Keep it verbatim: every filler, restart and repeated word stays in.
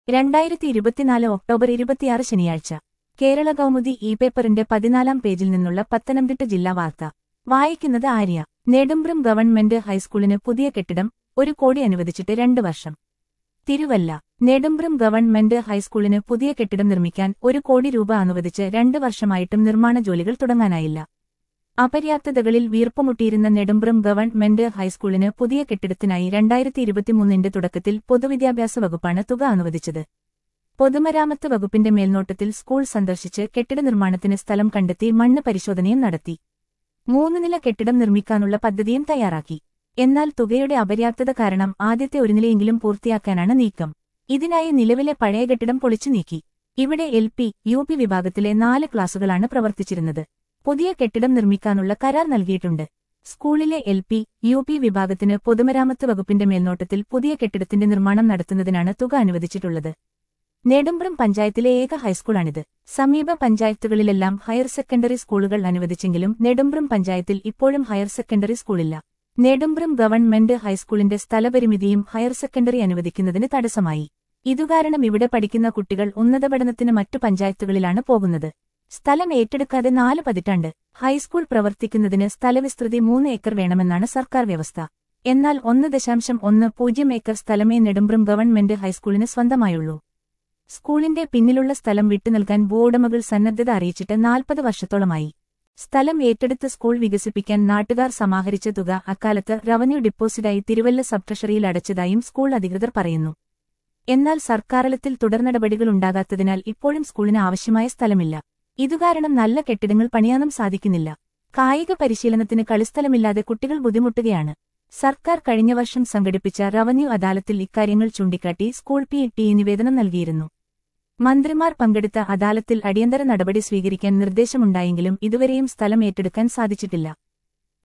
രണ്ടായിരത്തി ഇരുപത്തിനാല് ഒക്ടോബർ ഇരുപത്തിയാറ് ശനിയാഴ്ച കേരള കൗമുദി ഇ പേപ്പറിന്റെ പതിനാലാം പേജിൽ നിന്നുള്ള പത്തനംതിട്ട ജില്ലാ വാർത്ത വായിക്കുന്നത് ആര്യ. നെടുമ്പ്രം ഗവൺമെന്റ് ഹൈസ്കൂളിന് പുതിയ കെട്ടിടം ഒരു കോടി അനുവദിച്ചിട്ട് രണ്ട് വർഷം. തിരുവല്ല. നെടുമ്പ്രം ഗവൺമെന്റ് ഹൈസ്കൂളിന് പുതിയ കെട്ടിടം നിർമ്മിക്കാൻ ഒരു കോടി രൂപ അനുവദിച്ച് രണ്ട് വർഷമായിട്ടും നിർമ്മാണ ജോലികൾ തുടങ്ങാനായില്ല. അപര്യാപ്തതകളിൽ വീർപ്പുമുട്ടിയിരുന്ന നെടുമ്പ്രം ഗവൺമെന്റ് ഹൈസ്കൂളിന് പുതിയ കെട്ടിടത്തിനായി രണ്ടായിരത്തി ഇരുപത്തിമൂന്നിന്റെ തുടക്കത്തിൽ പൊതുവിദ്യാഭ്യാസ വകുപ്പാണ് തുക അനുവദിച്ചത്. പൊതുമരാമത്ത് വകുപ്പിന്റെ മേൽനോട്ടത്തിൽ സ്കൂൾ സന്ദർശിച്ച് കെട്ടിട നിർമ്മാണത്തിന് സ്ഥലം കണ്ടെത്തി മണ്ണ് പരിശോധനയും നടത്തി. മൂന്ന് നില കെട്ടിടം നിർമ്മിക്കാനുള്ള പദ്ധതിയും തയ്യാറാക്കി. എന്നാൽ തുകയുടെ അപര്യാപ്തത കാരണം ആദ്യത്തെ ഒരു നിലയെങ്കിലും പൂർത്തിയാക്കാനാണ് നീക്കം. ഇതിനായി നിലവിലെ പഴയ കെട്ടിടം പൊളിച്ചു നീക്കി. ഇവിടെ എൽ പി, യു പി വിഭാഗത്തിലെ നാല് ക്ലാസുകളാണ് പ്രവർത്തിച്ചിരുന്നത്. പുതിയ കെട്ടിടം നിർമ്മിക്കാനുള്ള കരാർ നൽകിയിട്ടുണ്ട്. സ്കൂളിലെ എൽ പി, യു പി വിഭാഗത്തിന് പൊതുമരാമത്ത് വകുപ്പിന്റെ മേൽനോട്ടത്തിൽ പുതിയ കെട്ടിടത്തിന്റെ നിർമ്മാണം നടത്തുന്നതിനാണ് തുക അനുവദിച്ചിട്ടുള്ളത്. നെടുമ്പ്രം പഞ്ചായത്തിലെ ഏക ഹൈസ്കൂളാണിത്. സമീപ പഞ്ചായത്തുകളിലെല്ലാം ഹയർ സെക്കൻഡറി സ്കൂളുകൾ അനുവദിച്ചെങ്കിലും നെടുമ്പ്രം പഞ്ചായത്തിൽ ഇപ്പോഴും ഹയർ സെക്കൻഡറി സ്കൂളില്ല. നെടുമ്പ്രം ഗവൺമെന്റ് ഹൈസ്കൂളിന്റെ സ്ഥലപരിമിതിയും ഹയർ സെക്കൻഡറി അനുവദിക്കുന്നതിന് തടസ്സമായി. ഇതുകാരണം ഇവിടെ പഠിക്കുന്ന കുട്ടികൾ ഉന്നത പഠനത്തിന് മറ്റു പഞ്ചായത്തുകളിലാണ് പോകുന്നത്. സ്ഥലം ഏറ്റെടുക്കാതെ നാല് പതിറ്റാണ്ട്. ഹൈസ്കൂൾ പ്രവർത്തിക്കുന്നതിന് സ്ഥലവിസ്തൃതി മൂന്ന് ഏക്കർ വേണമെന്നാണ് സർക്കാർ വ്യവസ്ഥ. എന്നാൽ ഒന്ന് ദശാംശം ഒന്ന് പൂജ്യം ഏക്കർ സ്ഥലമേ നെടുമ്പ്രം ഗവൺമെന്റ് ഹൈസ്കൂളിന് സ്വന്തമായുള്ളൂ. സ്കൂളിന്റെ പിന്നിലുള്ള സ്ഥലം വിട്ടുനൽകാൻ ഭൂവുടമകൾ സന്നദ്ധത അറിയിച്ചിട്ട് നാൽപ്പത് വർഷത്തോളമായി. സ്ഥലം ഏറ്റെടുത്ത് സ്കൂൾ വികസിപ്പിക്കാൻ നാട്ടുകാർ സമാഹരിച്ച തുക അക്കാലത്ത് റവന്യൂ ഡിപ്പോസിറ്റായി തിരുവല്ല സബ് ട്രഷറിയിൽ അടച്ചതായും സ്കൂൾ അധികൃതർ പറയുന്നു. എന്നാൽ സർക്കാരലത്തിൽ തുടർനടപടികളുണ്ടാകാത്തതിനാൽ ഇപ്പോഴും സ്കൂളിന് ആവശ്യമായ സ്ഥലമില്ല. ഇതുകാരണം നല്ല കെട്ടിടങ്ങൾ പണിയാനും സാധിക്കുന്നില്ല. കായിക പരിശീലനത്തിന് കളിസ്ഥലമില്ലാതെ കുട്ടികൾ ബുദ്ധിമുട്ടുകയാണ്. സർക്കാർ കഴിഞ്ഞ വർഷം സംഘടിപ്പിച്ച റവന്യൂ അദാലത്തിൽ ഇക്കാര്യങ്ങൾ ചൂണ്ടിക്കാട്ടി സ്കൂൾ പി ടി നിവേദനം നൽകിയിരുന്നു. മന്ത്രിമാർ പങ്കെടുത്ത അദാലത്തിൽ അടിയന്തര നടപടി സ്വീകരിക്കാൻ നിർദ്ദേശമുണ്ടായെങ്കിലും ഇതുവരെയും സ്ഥലം ഏറ്റെടുക്കാൻ സാധിച്ചിട്ടില്ല.